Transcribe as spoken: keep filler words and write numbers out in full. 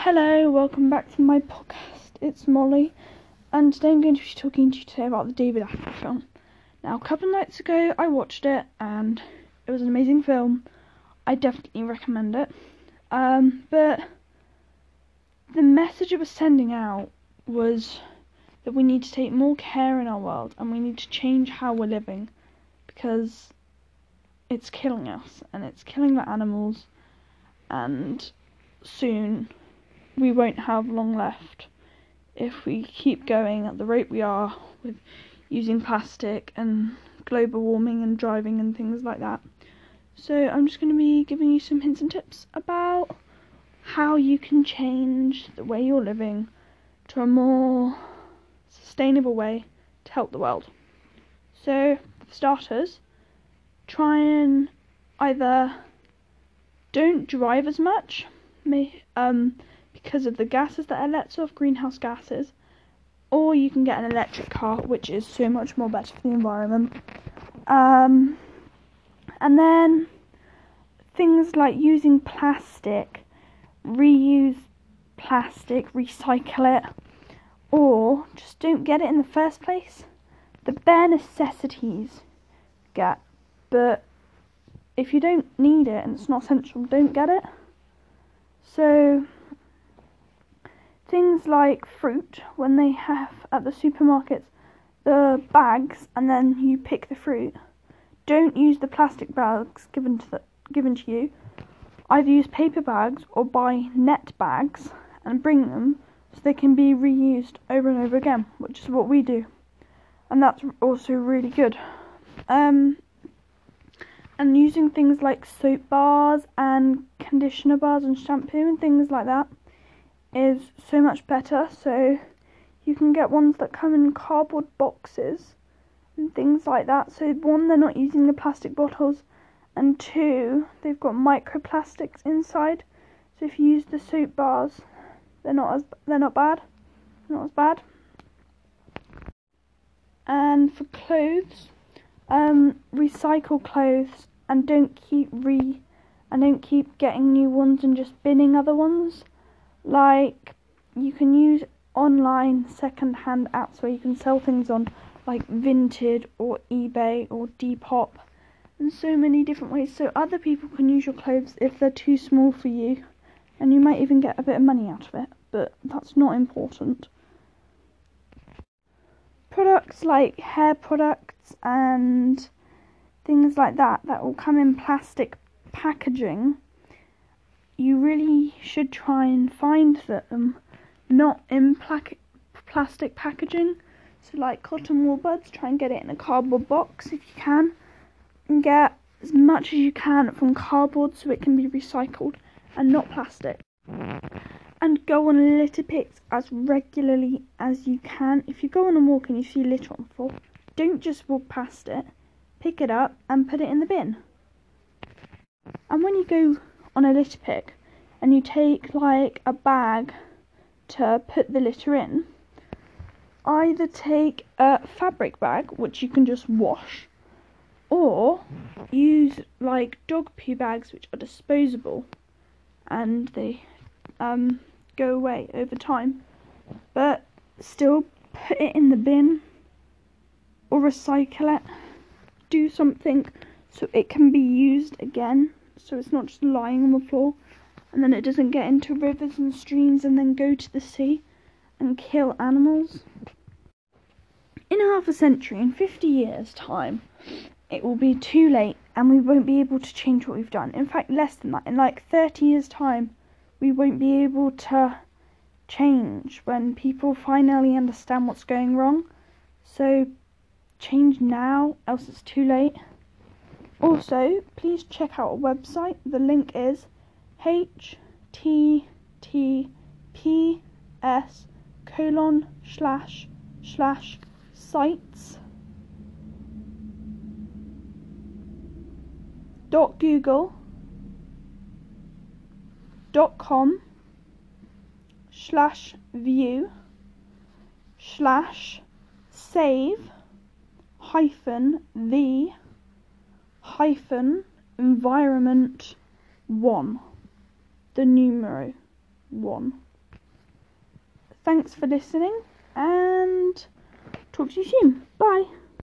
Hello, welcome back to my podcast. It's Molly, and today I'm going to be talking to you today about the David Attenborough film. Now, a couple of nights ago, I watched it, and it was an amazing film. I definitely recommend it. Um, but the message it was sending out was that we need to take more care in our world, and we need to change how we're living, because it's killing us, and it's killing the animals, and soon we won't have long left if we keep going at the rate we are with using plastic and global warming and driving and things like that. So I'm just going to be giving you some hints and tips about how you can change the way you're living to a more sustainable way to help the world. So, for starters, try and either don't drive as much, may, um, because of the gases that it lets off, greenhouse gases, or you can get an electric car, which is so much more better for the environment. Um, and then things like using plastic, reuse plastic, recycle it, or just don't get it in the first place. The bare necessities get, but if you don't need it and it's not essential, don't get it. So things like fruit, when they have at the supermarkets the bags and then you pick the fruit, don't use the plastic bags given to the, given to you. Either use paper bags or buy net bags and bring them so they can be reused over and over again, which is what we do, and that's also really good. Um, and using things like soap bars and conditioner bars and shampoo and things like that is so much better. So you can get ones that come in cardboard boxes and things like that. So one, they're not using the plastic bottles, and two, they've got microplastics inside. So if you use the soap bars, they're not as they're not bad, not as bad. And for clothes, um, recycle clothes and don't keep re and don't keep getting new ones and just binning other ones. Like, you can use online second-hand apps where you can sell things on, like Vinted or eBay or Depop, and so many different ways, so other people can use your clothes if they're too small for you, and you might even get a bit of money out of it, but that's not important. Products like hair products and things like that that will come in plastic packaging, you really should try and find them not in pla- plastic packaging. So like cotton wool buds, try and get it in a cardboard box if you can, and get as much as you can from cardboard so it can be recycled and not plastic. And go on litter picks as regularly as you can. If you go on a walk and you see litter on the floor, don't just walk past it, pick it up and put it in the bin. And when you go on a litter pick and you take like a bag to put the litter in, either take a fabric bag which you can just wash, or use like dog poo bags which are disposable and they um go away over time, but still put it in the bin or recycle it. Do something so it can be used again, so it's not just lying on the floor and then it doesn't get into rivers and streams and then go to the sea and kill animals. In half a century, in fifty years time, it will be too late and we won't be able to change what we've done. In fact, less than that, in like thirty years time, we won't be able to change when people finally understand what's going wrong. So change now, else it's too late. Also, please check out our website. The link is h t t p s colon slash slash sites dot google dot com slash view slash save hyphen the hyphen environment one, the numero one. thanks for listening, and talk to you soon. Bye.